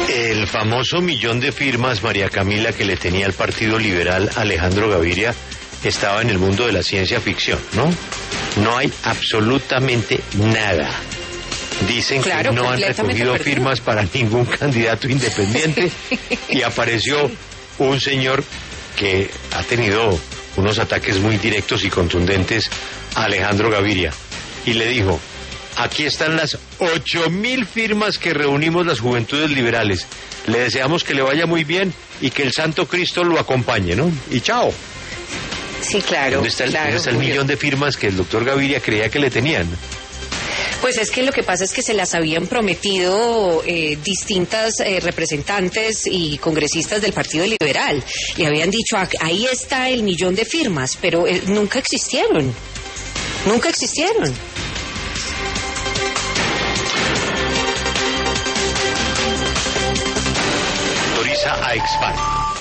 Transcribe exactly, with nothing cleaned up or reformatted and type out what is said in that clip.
El famoso millón de firmas, María Camila, que le tenía el Partido Liberal Alejandro Gaviria, estaba en el mundo de la ciencia ficción, ¿no? No hay absolutamente nada. Dicen claro, que no han recogido perdido. firmas para ningún candidato independiente y apareció un señor que ha tenido unos ataques muy directos y contundentes a Alejandro Gaviria y le dijo: aquí están las ocho mil firmas que reunimos las juventudes liberales. Le deseamos que le vaya muy bien y que el Santo Cristo lo acompañe, ¿no? Y chao. Sí, claro. ¿Dónde está el, claro, ¿dónde está el millón de firmas que el doctor Gaviria creía que le tenían? Pues es que lo que pasa es que se las habían prometido eh, distintas eh, representantes y congresistas del Partido Liberal. Le habían dicho, ahí está el millón de firmas, pero eh, nunca existieron. Nunca existieron. Autoriza a Expan.